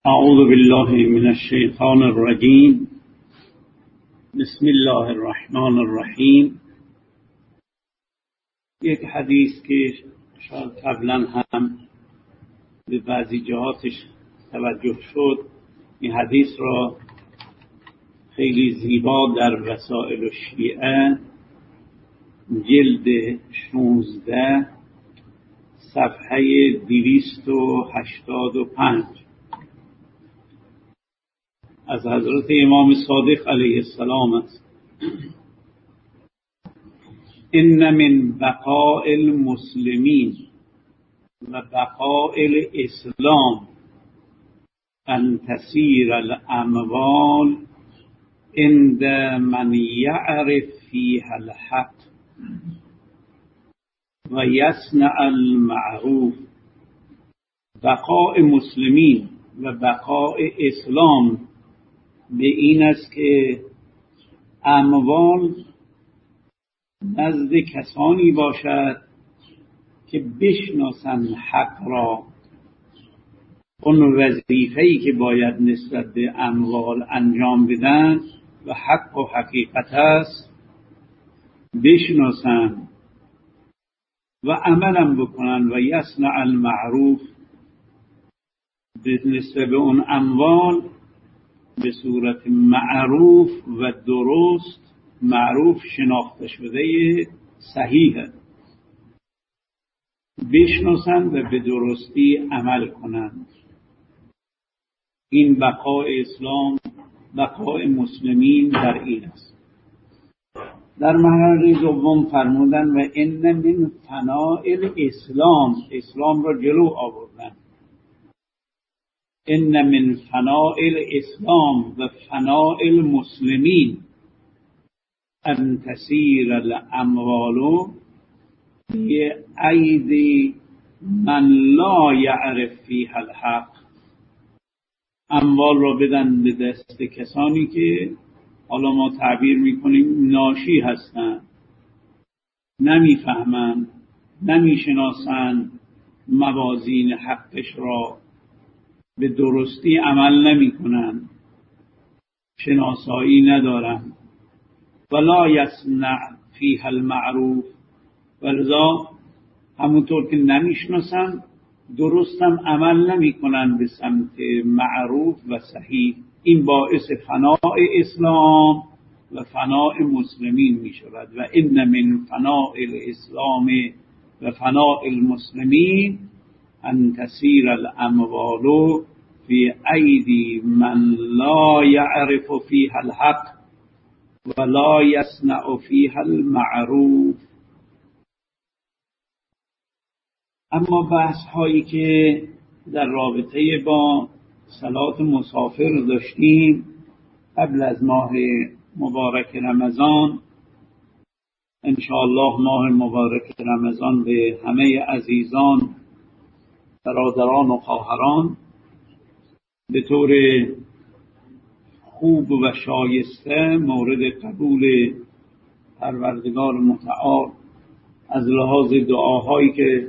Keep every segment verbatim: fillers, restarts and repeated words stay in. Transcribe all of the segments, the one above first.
اعوذ بالله من الشیطان الرجیم. بسم الله الرحمن الرحیم. یک حدیث که شاید قبلا هم به بعضی جهاتش توجه شد، این حدیث را خیلی زیبا در وسائل الشیعه جلد شانزده صفحه دویست و هشتاد و پنج از حضرت امام صادق علیه السلام است. ان من بقاء المسلمین و بقاء الاسلام ان تسیر الاموال عند من یعرف فیها الحق و یصنع المعروف. بقاء مسلمین و بقاء اسلام به این است که اموال نزد کسانی باشد که بشناسند حق را، اون وظیفه‌ای که باید نسبت به اموال انجام بدن و حق و حقیقت است بشناسند و عملم بکنن و یصنع المعروف به نسبت به اون اموال به صورت معروف و درست، معروف شناخته شده صحیح بشناسند و به درستی عمل کنند. این بقای اسلام، بقای مسلمین در این است. در مرحله دوم فرمودن و ان من فناء الاسلام، اسلام را جلو آوردن. ان من فناء الاسلام و فناء المسلمین ان تسیر الاموال بأیدی من لا یعرف فیها الحق. اموال را بدن به دست کسانی که حالا ما تعبیر میکنیم ناشی هستند، نمیفهمند، نمیشناسند موازین حقش را، به درستی عمل نمی کنند، شناسایی ندارند. ولا یصنع فیها المعروف، ولذا همونطور که نمیشناسند درستم عمل نمی کنند به سمت معروف و صحیح. این باعث فناء اسلام و فناء مسلمین می شود. و ان من فناء الاسلام و فناء المسلمین ان تسیر الاموال فی ایدی من لا یعرف فیها الحق و لا یصنع فیها المعروف. اما بحث هایی که در رابطه با صلات مسافر داشتیم قبل از ماه مبارک رمضان، انشاءالله ماه مبارک رمضان به همه عزیزان، برادران و خواهران به طور خوب و شایسته مورد قبول پروردگار متعال از لحاظ دعاهایی که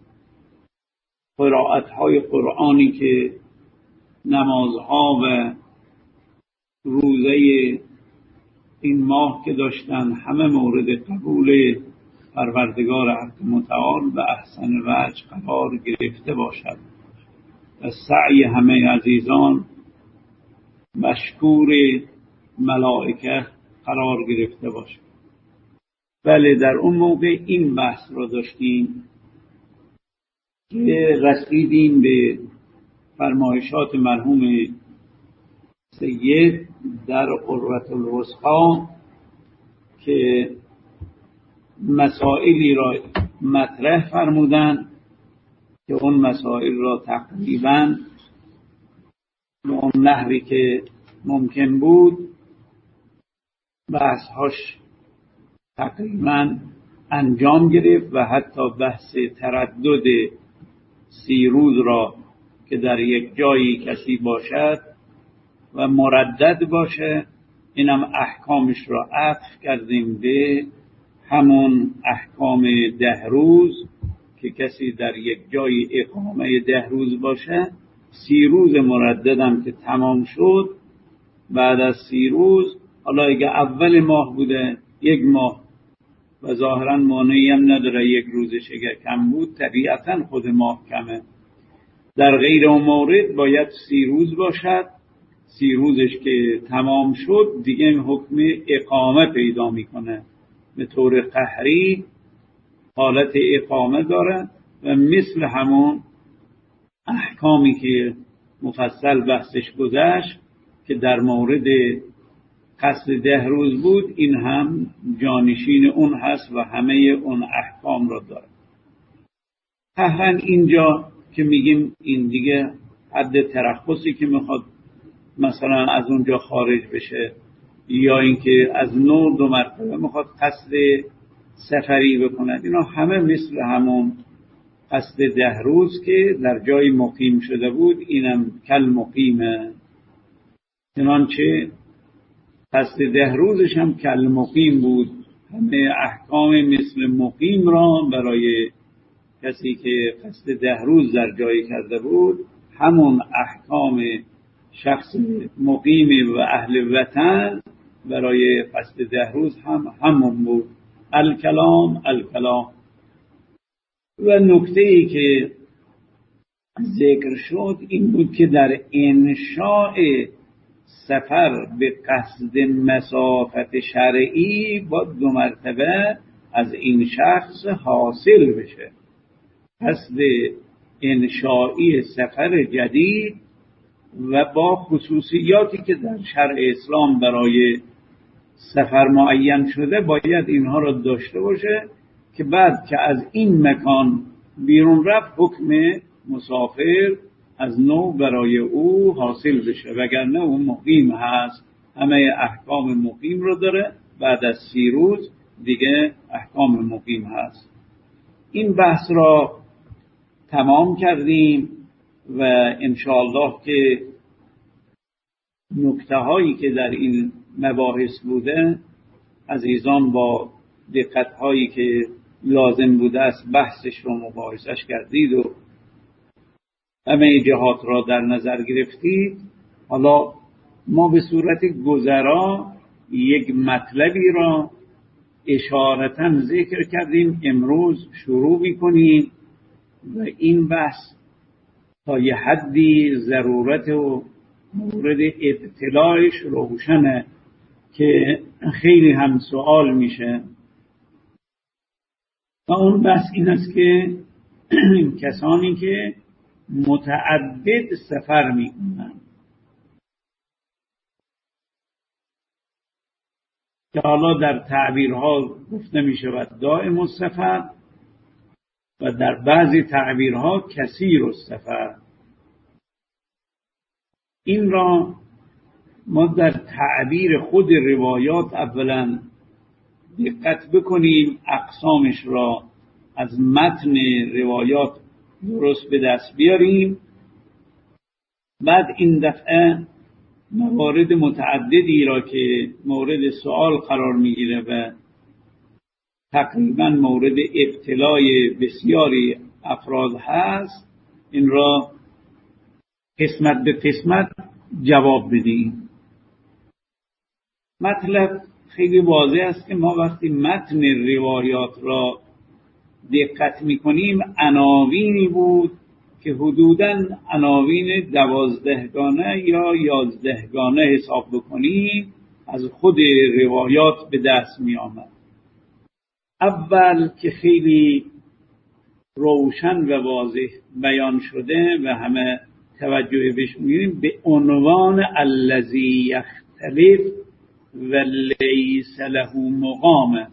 قرائت‌های قرآنی که نمازها و روزه این ماه که داشتن همه مورد قبول پروردگار حق متعال و احسن وجه قرار گرفته باشد و سعی همه عزیزان مشکور ملائکه قرار گرفته باشد. بله، در اون موقع این بحث را داشتیم که رسیدیم به فرمایشات مرحوم سید در قرة الوثقی که مسائلی را مطرح فرمودن که اون مسائل را تقریبا به اون نحوی که ممکن بود بحثهاش تقریبا انجام گرفت و حتی بحث تردد سی روز را که در یک جایی کسی باشد و مردد باشه، اینم احکامش را عطف کردیم به همون احکام ده روز که کسی در یک جای اقامه ده روز باشه سی روز مرددم که تمام شد، بعد از سی روز، حالا اگه اول ماه بوده یک ماه و ظاهرا مانعی هم نداره یک روزش اگر کم بود، طبیعتا خود ماه کمه. در غیر اون مورد باید سی روز باشد. سی روزش که تمام شد دیگه حکم اقامه پیدا میکنه، به طور قهری حالت اقامه داره و مثل همون احکامی که مفصل بحثش گذشت که در مورد قصد ده روز بود، این هم جانشین اون هست و همه اون احکام را داره. قهرن اینجا که میگیم این دیگه حد ترخصی که میخواد مثلا از اونجا خارج بشه، یا اینکه از نو دو مرتبه میخواد قصد سفری بکنه، اینا همه مثل همون قصد ده روز که در جای مقیم شده بود، اینم کل مقیمه. چنانچه قصد ده روزش هم کل مقیم بود. همه احکام مثل مقیم را برای کسی که قصد ده روز در جای کرده بود، همون احکام شخص مقیم و اهل وطن برای قصد ده روز هم همون بود. الکلام الکلام. و نکته ای که ذکر شد این بود که در انشاء سفر به قصد مسافت شرعی با دو مرتبه از این شخص حاصل بشه. قصد انشائی سفر جدید و با خصوصیاتی که در شرع اسلام برای سفر معین شده باید اینها را داشته باشه که بعد که از این مکان بیرون رفت حکم مسافر از نو برای او حاصل بشه، وگرنه او مقیم هست، همه احکام مقیم رو داره، بعد از سی روز دیگه احکام مقیم هست. این بحث را تمام کردیم و انشاءالله که نکته هایی که در این مباحث بوده عزیزان با دقت هایی که لازم بوده است بحثش رو مباحثش کردید و همه جهات را در نظر گرفتید. حالا ما به صورت گذرا یک مطلبی را اشارتاً ذکر کردیم، امروز شروع می‌کنیم و این بحث تا یه حدی ضرورت و مورد اطلاعش روشنه که خیلی هم سوال میشه. و اون بحث این است که کسانی که متعدد سفر میکنن که حالا در تعبیرها گفته میشود دائم السفر و در بعضی تعبیرها کثیر السفر، این را ما در تعبیر خود روایات اولا دقت بکنیم، اقسامش را از متن روایات درست به دست بیاریم، بعد این دفعه موارد متعددی را که مورد سوال قرار میگیره و تقریبا مورد ابتلای بسیاری افراد هست، این را قسمت به قسمت جواب بدیم. مطلب خیلی واضح است که ما وقتی متن روایات را دقت میکنیم عناوینی بود که حدوداً عناوین دوازدهگانه یا یازدهگانه حساب بکنیم از خود روایات به دست می آمد. اول که خیلی روشن و واضح بیان شده و همه توجه بهش می‌گیریم، به عنوان الذی یختلف و لیس له مقام.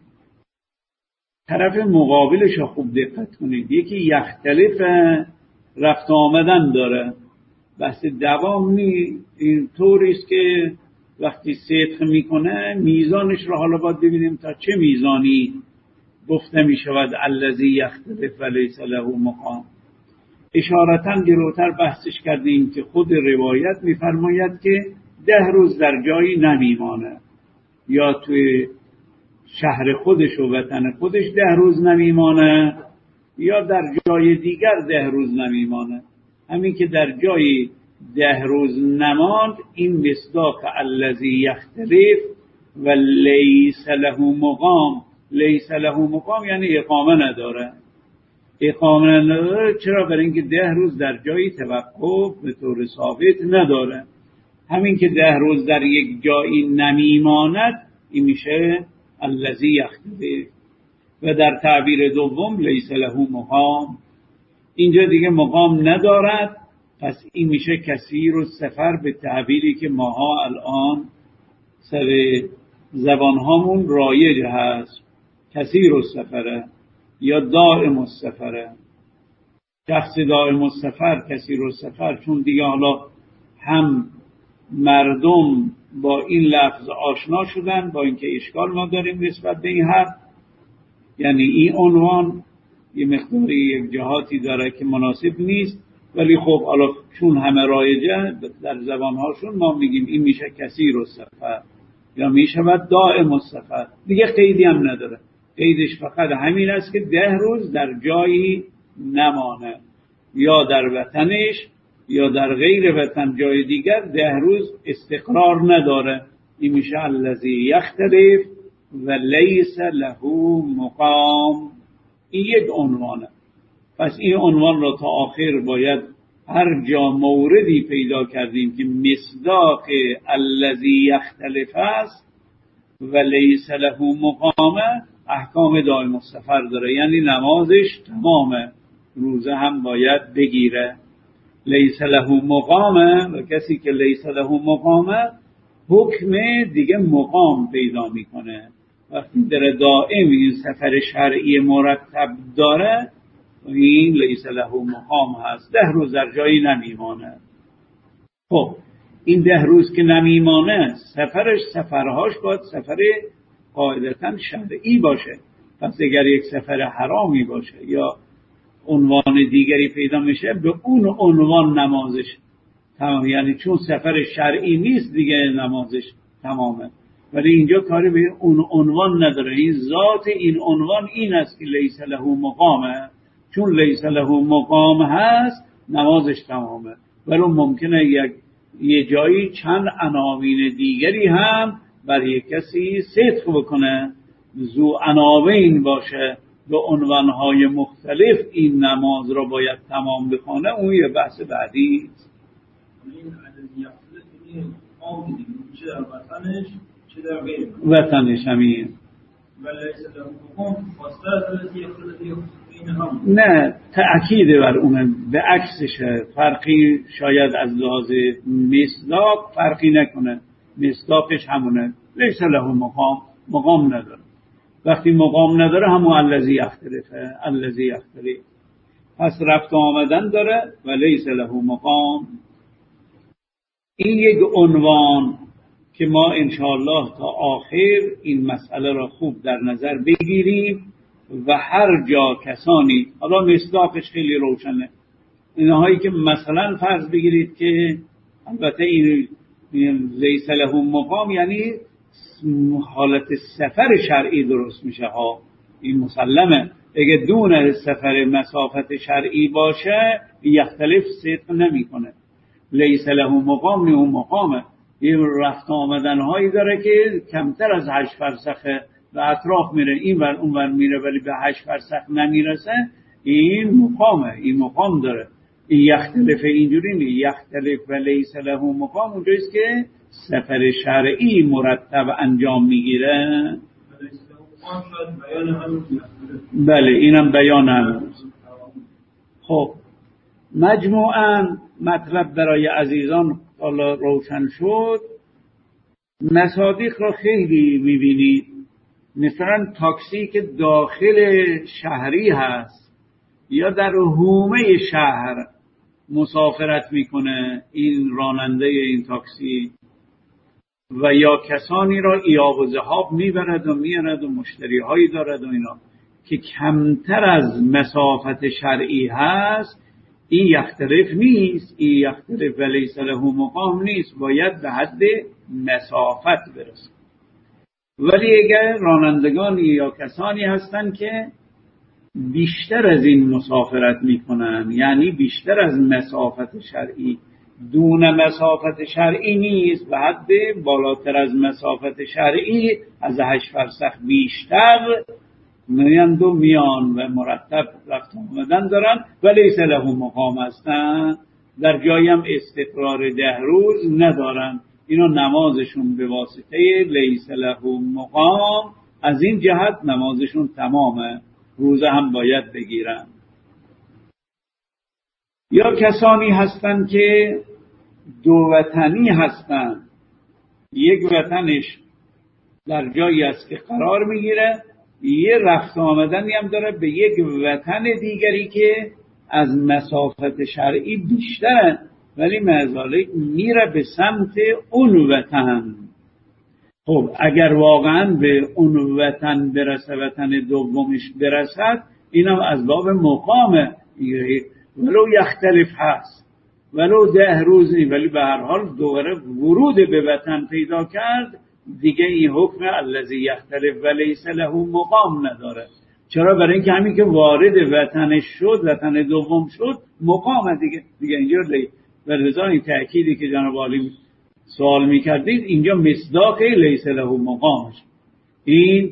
طرف مقابلش را خوب دقت کنید، یکی یختلف رفت آمدن داره، بحث دوام نی، این طوریست که وقتی صدق میکنه میزانش را حالا باید ببینیم تا چه میزانی گفته میشود الذی یختلف و لیس له مقام. اشارتاً جلوتر بحثش کردیم که خود روایت میفرماید که ده روز در جایی نمیمانه، یا توی شهر خودش و وطن خودش ده روز نمیمانه، یا در جای دیگر ده روز نمیمانه. همین که در جایی ده روز نماند، این مصداق الذی یختلف و لیس له مقام. لیس له مقام یعنی اقامه نداره. اقامه نداره چرا؟ برای اینکه ده روز در جایی توقف به طور ثابت نداره. همین که ده روز در یک جایی نمیماند، این میشه الذی یختلف. و در تعبیر دوم لیس له مقام، اینجا دیگه مقام ندارد، پس این میشه کثیر السفر، به تعبیری که ماها الان سر زبانهامون رایج هست. کثیر السفره یا دائم السفره. شخص دائم السفر، کثیر السفر، چون دیگه حالا هم مردم با این لفظ آشنا شدن، با اینکه اشکال ما داریم نسبت به این حرف، یعنی این عنوان یه مقداری یک جهاتی داره که مناسب نیست، ولی خب حالا چون همه رایجه در زبانهاشون، ما میگیم این میشه کثیر السفر یا میشه دائم السفر. دیگه قیدی هم نداره، قیدش فقط همین است که ده روز در جایی نمانه، یا در وطنش یا در غیر وطن جای دیگر ده روز استقرار نداره. این میشه الذی یختلف و لیس له مقام. این یک عنوانه. پس این عنوان را تا آخر باید هر جا موردی پیدا کردیم که مصداق الذی یختلف است و لیس له مقام، احکام دائم السفر داره، یعنی نمازش تمامه، روزه هم باید بگیره. لیس له مقامه، و کسی که لیس له مقامه حکم دیگه مقام پیدا میکنه. وقتی در دائم این سفر شرعی مرتب داره، این لیس له مقام هست، ده روز در جایی نمیمانه. خب این ده روز که نمیمانه، سفرش سفرهاش باید سفر قاعدتا شرعی باشه. پس اگر یک سفر حرامی باشه یا عنوان دیگری پیدا میشه، به اون عنوان نمازش تمام، یعنی چون سفر شرعی نیست دیگه نمازش تمامه. ولی اینجا کاری به اون عنوان نداره. این ذات این عنوان این است که لیس له مقامه، چون لیس له مقام هست نمازش تمامه. ولی ممکنه یک یه جایی چند عناوین دیگری هم برای کسی صدق بکنه، ذو عناوین باشه، به عنوانهای مختلف این نماز را باید تمام بخونه. اون یه بحث بعدی است. این عددی اصلی آم دیدیم، چه در وطنش چه در غیر وطنش همین. ولی لیس له مقام واسطه عددی اصلی این هم نه، تأکید بر اونه، به عکسشه. فرقی شاید از لحاظ مصداق فرقی نکنه، مصداقش همونه. لیس له مقام، مقام نداره. وقتی مقام نداره همون الذی یختلفه، الذی یختلف. پس رفت آمدن داره و لیس له مقام. این یک عنوان که ما انشاءالله تا آخر این مسئله را خوب در نظر بگیریم و هر جا کسانی، حالا مصداقش خیلی روشنه، اینهایی که مثلا فرض بگیرید که البته این لیس له مقام یعنی حالت سفر شرعی درست میشه ها، این مسلمه. اگه دون سفر مسافت شرعی باشه یختلف صدق نمیکنه. لیس له مقام نه مقامه، یه رفت آمدن هایی داره که کمتر از هشت فرسخه و اطراف میره، این ور اون ور میره ولی به هشت فرسخ نمیرسه، این مقامه، این مقام داره. این یختلف اینجوری نیست. یختلف و لیس له مقام اونجاییست که سفر شرعی مرتب انجام میگیره. بله اینم بیان هنوز. خب مجموعاً مطلب برای عزیزان حالا روشن شد. مصادیق را خیلی میبینید، مثلا تاکسی که داخل شهری هست یا در حومه شهر مسافرت میکنه این راننده این تاکسی، و یا کسانی را ایاب و ذهاب میبرد و میارد و مشتری هایی دارد و اینا که کمتر از مسافت شرعی هست، این یختلف نیست. این یختلف و لیس له مقام نیست، باید به حد مسافت برسه. ولی اگر رانندگانی یا کسانی هستند که بیشتر از این مسافرت میکنن، یعنی بیشتر از مسافت شرعی. دون مسافت شرعی نیست و حد بالاتر از مسافت شرعی از هشت فرسخ بیشتر میان دو میان و مرتب رفت آمدن دارن و لیس له مقام هستن، در جایی هم استقرار ده روز ندارن. اینا نمازشون به واسطه لیس له مقام، از این جهت نمازشون تمامه، روزه هم باید بگیرن. یا کسانی هستن که دو وطنی هستن، یک وطنش در جایی است که قرار میگیره، یه رفت آمدنی هم داره به یک وطن دیگری که از مسافت شرعی بیشتره، ولی معذالک میره به سمت اون وطن. خب اگر واقعا به اون وطن برسه، وطن دومش برسد، اینم از باب مقامه، ولو یختلف هست، ولو ده روزی، ولی به هر حال دوباره ورود به وطن پیدا کرد دیگه. این حکم الذی یختلف و لیس له مقام نداره. چرا؟ برای اینکه همین که وارد وطنش شد، وطن دوم شد، مقام دیگه دیگه اینجا لی. و لذا این تأکیدی که جناب عالی سوال میکردید اینجا مصداق لیس له مقامش، این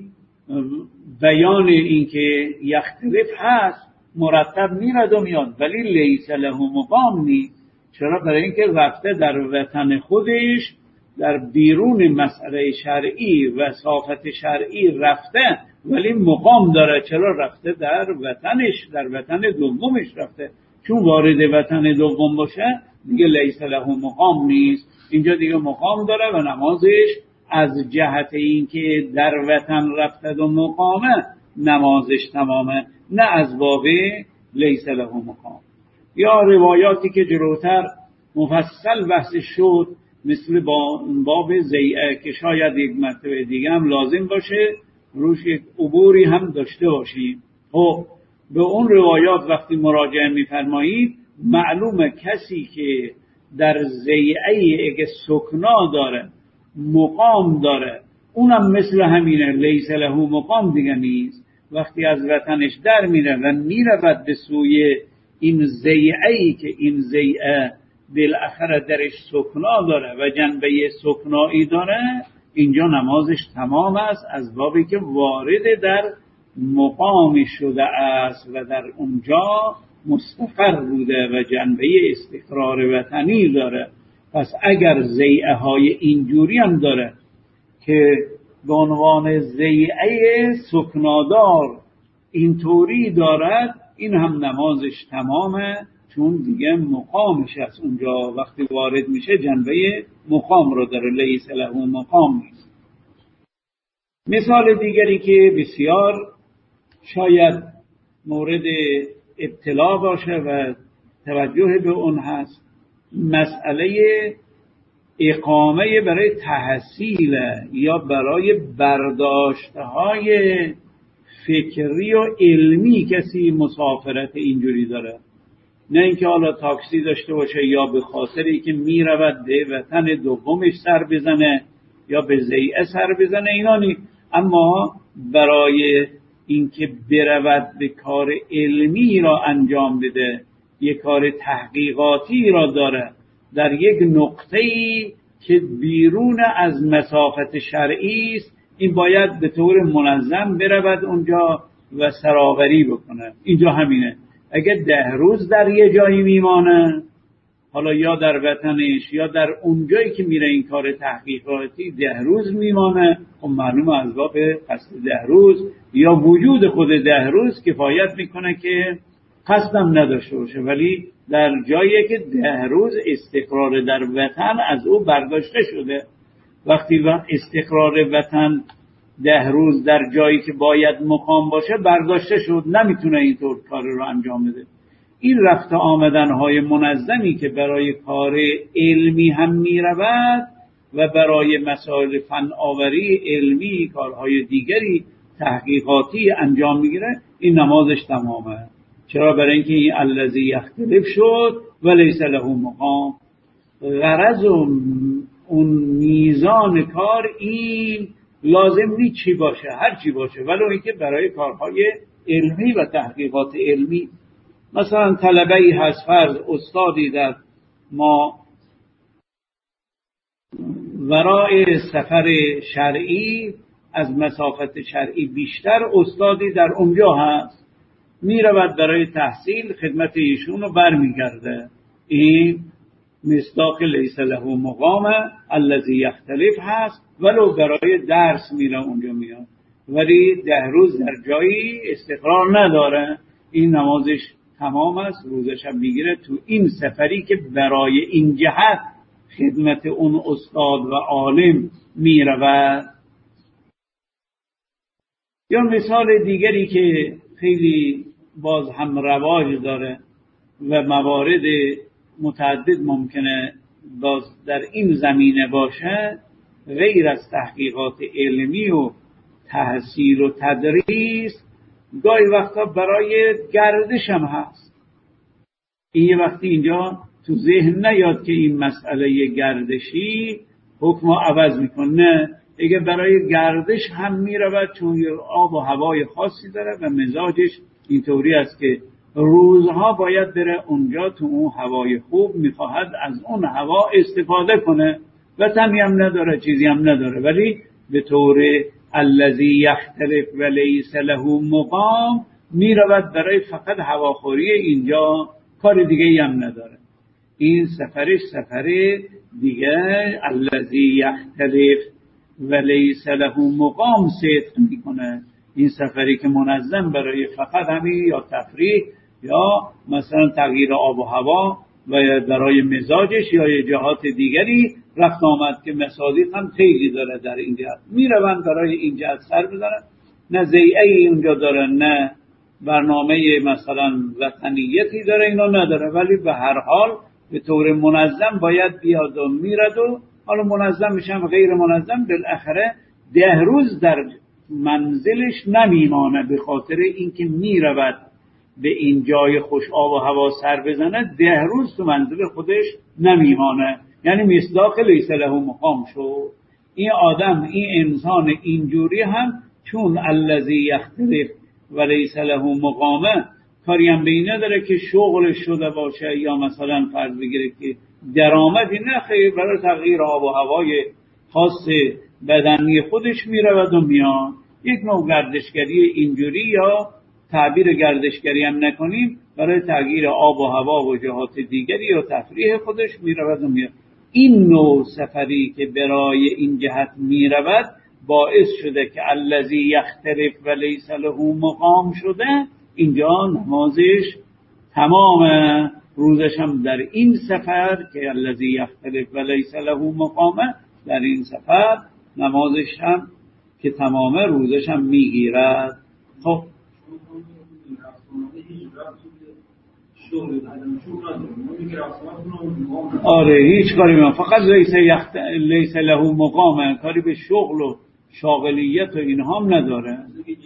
بیان این که یختلف هست، مرتب میرد و میاد، ولی لیس له مقام نیست. چرا؟ برای اینکه رفته در وطن خودش، در بیرون مسئله شرعی و صافت شرعی رفته، ولی مقام داره. چرا؟ رفته در وطنش، در وطن دومش رفته. چون وارد وطن دوم باشه دیگه لیس له مقام نیست، اینجا دیگه مقام داره و نمازش از جهت این که در وطن رفته و مقامه نمازش تمامه، نه از باب لیس له مقام. یا روایاتی که جلوتر مفصل بحث شد، مثل باب زیعه که شاید یک مرتبه دیگه هم لازم باشه روش یک عبوری هم داشته باشیم. خب به اون روایات وقتی مراجعه می‌فرمایید، معلومه کسی که در زیعه اگه سکنا داره، مقام داره، اونم مثل همینه، لیس له مقام دیگه نیست. وقتی از وطنش در میره و میرود به سوی این زیعه‌ای که این زیعه بالاخره درش سکنا داره و جنبه سکنایی داره، اینجا نمازش تمام است، از بابی که وارد در مقامی شده است و در اونجا مستقر بوده و جنبه استقرار وطنی داره. پس اگر زیعه های اینجوری هم داره که به عنوان زیعه سکنادار اینطوری دارد، این هم نمازش تمامه، چون دیگه مقامش از اونجا وقتی وارد میشه جنبه مقام رو داره، لیس له مقام نیست. مثال دیگری که بسیار شاید مورد ابتلا باشه و توجه به اون هست، مسئله اقامه برای تحصیل یا برای برداشتهای فکری و علمی. کسی مسافرت اینجوری داره، نه اینکه حالا تاکسی داشته باشه یا به خاطری که میرود به وطن دومش سر بزنه یا به زیعه سر بزنه، اینا نی. اما برای اینکه برود به کار علمی را انجام بده، یک کار تحقیقاتی را داره در یک نقطه‌ای که بیرون از مسافت شرعی است، این باید به طور منظم برود اونجا و سرآوری بکنه. اینجا همینه، اگه ده روز در یه جایی میمانه، حالا یا در وطنش یا در اون جایی که میره این کار تحقیقاتی ده روز میمانه، خب معلومه از باب قصد ده روز یا وجود خود ده روز کفایت میکنه که قصدم نداشته باشه، ولی در جایی که ده روز استقرار در وطن از او برداشته شده. وقتی استقرار وطن ده روز در جایی که باید مقام باشه برداشته شد، نمیتونه اینطور کار رو انجام بده. این رفت آمدن‌های منظمی که برای کار علمی هم میرود و برای مسائل فناوری علمی، کارهای دیگری تحقیقاتی انجام میگیره، این نمازش تمامه. چرا؟ برای اینکه این الذی یختلف شد و لیس له مقام. غرض اون میزان کار این لازم نیست چی باشه، هر چی باشه، ولو اینکه برای کارهای علمی و تحقیقات علمی. مثلا طلبه‌ای هست، فرض استادی در ما ورای سفر شرعی از مسافت شرعی بیشتر استادی در اونجا هست، میرود برای تحصیل، خدمت ایشون رو برمیگرده. این مصداق لیس له مقام الذی یختلف هست، ولو برای درس میره اونجا میاد، ولی ده روز در جایی استقرار نداره. این نمازش تمام است، روزش هم میگیره تو این سفری که برای این جهت خدمت اون استاد و عالم میرود. یا مثال دیگری که خیلی باز هم رواج داره و موارد متعدد ممکنه باز در این زمینه باشه، غیر از تحقیقات علمی و تحصیل و تدریس، گاهی وقتا برای گردش هم هست. این یه وقتی اینجا تو ذهن نیاد که این مسئله گردشی حکم عوض میکنه، دیگه برای گردش هم میرود، چون آب و هوای خاصی داره و مزاجش اینطوری است که روزها باید بره اونجا، تو اون هوای خوب میخواهد از اون هوا استفاده کنه، وطنی هم نداره، چیزی هم نداره، ولی به طور الذی یختلف و لیس له مقام میرود برای فقط هواخوری اینجا، کار دیگه هم نداره. این سفرش سفر دیگه الذی یختلف و لیس له مقام صدق میکنه. این سفری که منظم برای فقط همین یا تفریح یا مثلا تغییر آب و هوا و برای مزاجش یا جهات دیگری رفت آمد که مصادیق هم خیلی داره در این جهت، میروند برای این جهت سر بزنن، نه ضیعه‌ای اونجا داره، نه برنامه مثلا وطنیتی داره، اینا نداره، ولی به هر حال به طور منظم باید بیاد و میرد و حالا منظم میشم غیر منظم بالاخره ده روز در منزلش نمیمانه، به خاطر اینکه میرود به این جای خوش آب و هوا سر بزنه، ده روز تو منزل خودش نمیمانه، یعنی مصداق لیس له مقام شد. این آدم، این انسان اینجوری هم چون الذی یختلف و لیس له مقامه کاری هم به این نداره که شغلش شده باشه یا مثلا فرض بگیره که درآمدی نه، خیر برای تغییر آب و هوای خاص بدنی خودش میرود و میاد. یک نوع گردشگری اینجوری، یا تعبیر گردشگری هم نکنیم، برای تغییر آب و هوا و جهات دیگری یا تفریح خودش میرود و میاد. این نوع سفری که برای این جهت میرود باعث شده که الذی یختلف و لیس له مقام شده، اینجا نمازش تمام، روزش هم در این سفر که الذی یختلف و لیس له مقام، در این سفر نمازش هم که تمام، روزش هم میگیرد. خب آره هیچ کاری میان، فقط لیس یخت... لیس له مقام، کاری به شغل و شاغلیت و اینها هم نداره.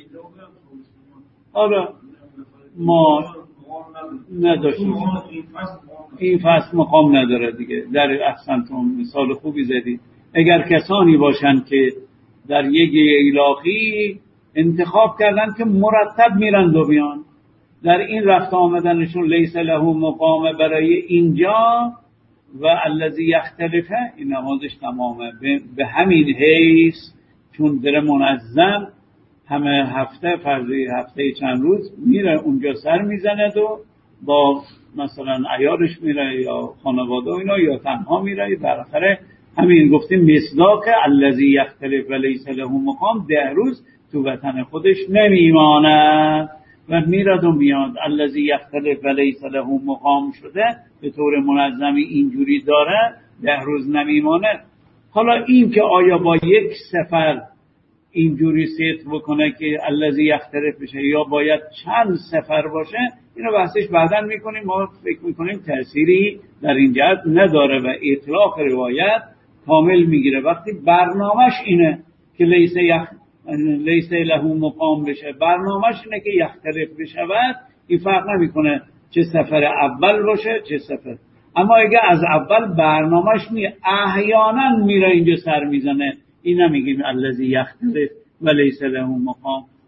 آره ما نداشتیم، این فصل مقام نداره دیگه. در احسنتون مثال خوبی زدید. اگر کسانی باشند که در یک ایلاقی انتخاب کردن که مرتب میرن و بیان، در این رفت آمدنشون لیس له مقام برای اینجا و الذی یختلفه، این نمازش تمامه. به همین حیث چون در منظم همه هفته فرضی هفته چند روز میره اونجا سر میزنه و با مثلا عیالش میره یا خانواده و اینا، یا تنها میره، بالاخره همین گفتیم مصداق الذی یختلف و لیس له مقام، ده روز تو وطن خودش نمیمانه و میرد و میاد. الذی یختلف و لیس له مقام شده به طور منظمی اینجوری داره، ده روز نمیمانه. حالا این که آیا با یک سفر اینجوری صدق بکنه که الذی یختلف بشه یا باید چند سفر باشه، اینو بحثش بعداً میکنیم. ما فکر میکنیم تأثیری در این جهت نداره و اطلاق روایت کامل میگیره. وقتی برنامهش اینه که لیس یخ لیس له مقام بشه، برنامهش اینه که یختلف بشه، بعد این فرق نمیکنه چه سفر اول باشه چه سفر. اما اگه از اول برنامهش نیه، احیانا میره اینجا سر میزنه، این نمیگیم الذی یختلف و لیس له مقام.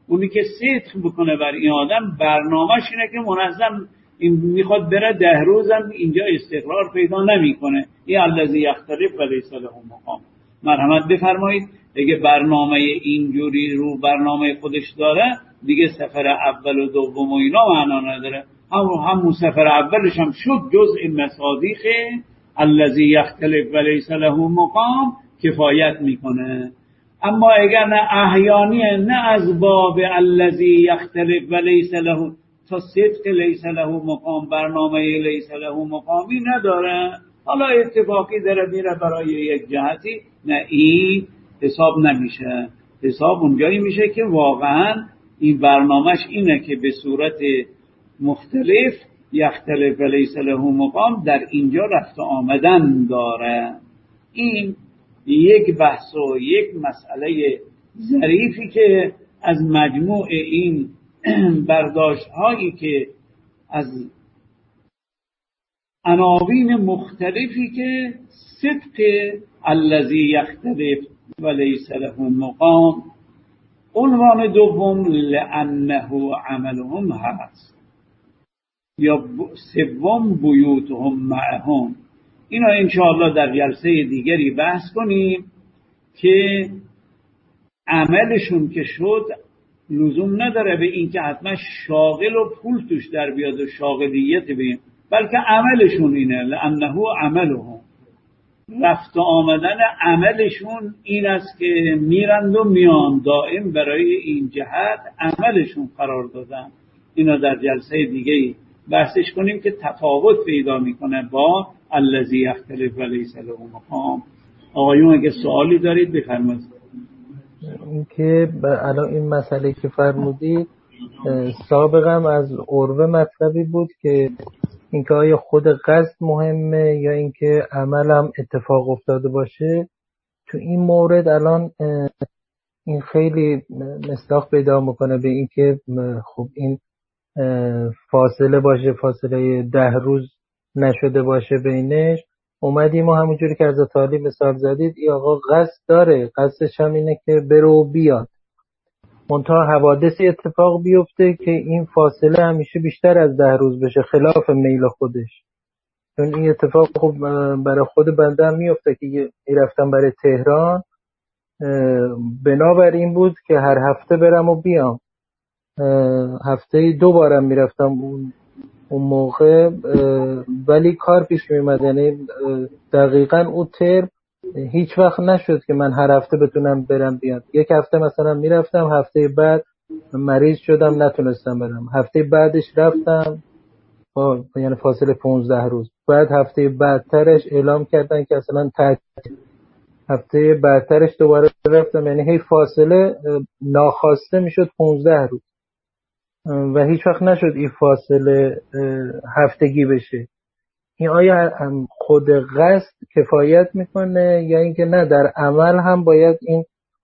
اونی که صدق بکنه بر این آدم برنامه‌ش اینه که منظم این میخواد بره ده روزم اینجا استقرار پیدا نمیکنه. این الذی یختلف و لیس له مقام. مرحمت بفرمایید اگه برنامه اینجوری رو برنامه خودش داره دیگه سفر اول و دوم و اینا معنا نداره. همون همون سفر اولش هم شد جزء مصادیق الذی یختلف و لیس له مقام کفایت میکنه. اما اگر نه احیانیه نه از باب الذی یختلف و لیس له تا صدق لیس له مقام برنامه لیس له مقامی نداره، حالا اتفاقی داره میره برای یک جهتی، نه این حساب نمیشه. حساب اونجایی میشه که واقعا این برنامهش اینه که به صورت مختلف یختلف و لیس له مقام در اینجا رفت آمدن داره. این یک بحث و یک مسئله ظریفی که از مجموع این برداشت هایی که از عناوین مختلفی که صدق الذی یختلف و لیس له مقام، عنوان دوم لانه عملهم هست، یا سوم بیوتهم معهم. اینا انشاءالله در جلسه دیگری بحث کنیم که عملشون که شد لزوم نداره به این که حتما شاغل و پول توش در بیاد و شاغلیت بیم، بلکه عملشون اینه لانه عملهم، رفت آمدن عملشون این است که میرند و میان دائم برای این جهت عملشون قرار دادن. اینا در جلسه دیگه بحثش کنیم که تفاوت پیدا میکنه با الذی یختلف و لیس له مقام. آقایون اگه سوالی دارید بفرمایید. اینکه الان این مسئله که فرمودید سابقا از عروه مطلبی بود که اینکه آیا خود قصد مهمه یا اینکه عملم اتفاق افتاده باشه. تو این مورد الان این خیلی مصداق پیدا میکنه به اینکه خب این فاصله باشه، فاصله ده روز نشده باشه بینش. اومدیم و همونجوری که از تعالی مثال زدید ای آقا قصد داره، قصدش هم اینه که بره و بیاد، منتها حوادثی اتفاق بیفته که این فاصله همیشه بیشتر از ده روز بشه خلاف میل خودش. چون این اتفاق خب برای خود بنده هم میفته که رفتم برای تهران بنابر این بود که هر هفته برم و بیام، هفته دو بارم میرفتم اون اون موقع، ولی کار پیش میومد. یعنی دقیقاً اون ترم هیچ وقت نشد که من هر هفته بتونم برم بیام. یک هفته مثلا میرفتم، هفته بعد مریض شدم نتونستم برم، هفته بعدش رفتم با یعنی فاصله پانزده روز، بعد هفته بعدترش اعلام کردن که اصلا تعطیل، هفته بعدترش دوباره رفتم، یعنی هی فاصله ناخواسته میشد پانزده روز و هیچ وقت نشد این فاصله هفتگی بشه. این آیا خود قصد کفایت میکنه یا اینکه نه در عمل هم باید این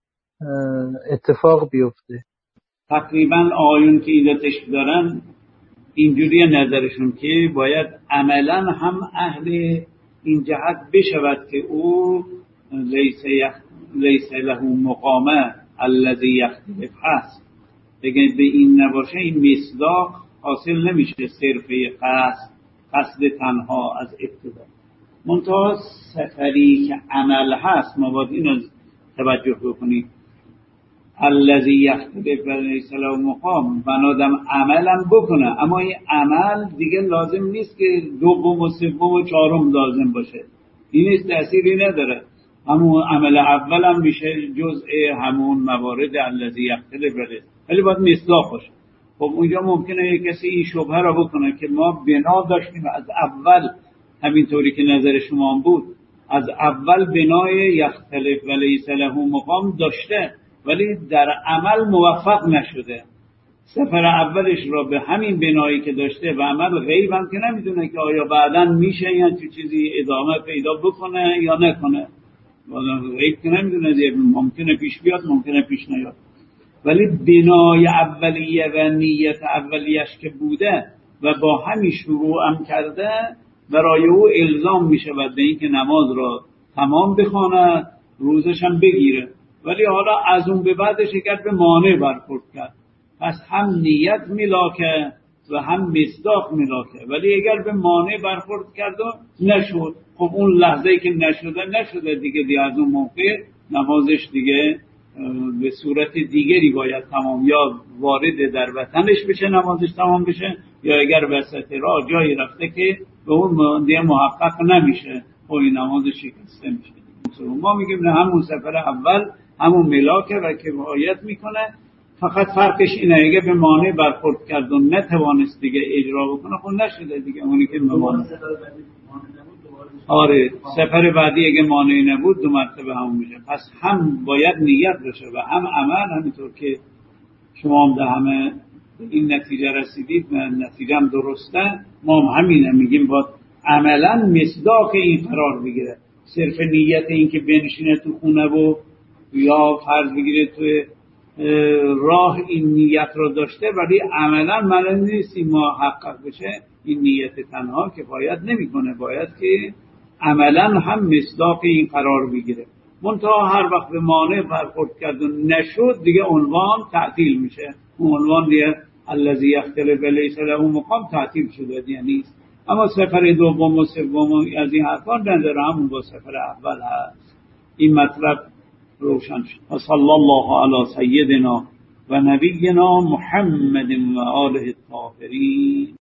اتفاق بیفته؟ تقریبا آیون که ایدتش دارن اینجوری نظرشون که باید عملا هم اهل این جهت بشود که او لیس یخ... لیس له مقامه الذی یختلف هست. اگر به این نباشه این مصداق حاصل نمیشه صرفه قصد قصد تنها از ابتدا. منتها سفری که عمل هست ما باید اینو توجه بکنید. الذی یختلف و لیس له مقام، بنادم عملم بکنه، اما این عمل دیگه لازم نیست که دوم و سوم و چهارم لازم باشه، این نیست، تأثیری نداره. همون عمل اولم میشه جزء همون موارد الذی یختلف و لیس، ولی باید مصداق باشه. خب اونجا ممکنه یک کسی این شبهه را بکنه که ما بنا داشتیم از اول، همینطوری که نظر شما بود، از اول بنای یختلف و لیس له مقام داشته ولی در عمل موفق نشده. سفر اولش را به همین بنایی که داشته و عمل غیب هم که نمیدونه که آیا بعداً میشه یا چه چیزی ادامه پیدا بکنه یا نکنه، غیب که نمیدونه، ممکنه پیش بیاد ممکنه پیش نیاد. ولی بنای اولیه و نیت اولیش که بوده و با همین شروع هم کرده، برای او الزام میشه به این که نماز را تمام بخونه، روزش هم بگیره. ولی حالا از اون به بعدش اگر به مانع برخورد کرد پس هم نیت ملاکه و هم مصداق ملاکه. ولی اگر به مانع برخورد کرد و نشد، خب اون لحظه‌ای که نشده نشده دیگه، دیگه از اون موقع نمازش دیگه به صورت دیگری باید تمام، یا وارد در وطنش بشه نمازش تمام بشه، یا اگر وسط راه جایی رفته که به اون دیگه محقق نمیشه و این نمازش شکسته میشه. ما میگیم نه، همون سفر اول همون ملاکه و کفایت میکنه. فقط فرقش اینه اگه به مانع برخورد کرد و نتوانست دیگه اجرا بکنه، خب نشده دیگه، اونی که مانع. آره سفر بعدی اگه مانعی نبود دو مرتبه همون میشه. پس هم باید نیت بشه و هم عمل. همینطور که شما هم ده همه این نتیجه رسیدید و نتیجه هم درسته، ما هم همینه میگیم باید عملا مصداق این قرار بگیره. صرف نیت این که بنشینه تو خونه و یا فرض بگیره تو راه این نیت رو داشته، ولی عملا معلوم نیستی محقق بشه، این نیت تنها کفایت نمیکنه، باید که عملا هم مصداق این قرار بگیره. منتها هر وقت به مانع برخورد کرد و نشد دیگه عنوان تعطیل میشه. اون عنوان دیگه الذی یختلف لیس له مقام تعطیل شده دیگه نیست. اما سفر دوم و سوم از این حرفا نداره، همون با سفر اول هست. این مطلب روشن شد. و صلی الله علی سیدنا و نبینا محمد و آله الطاهرین.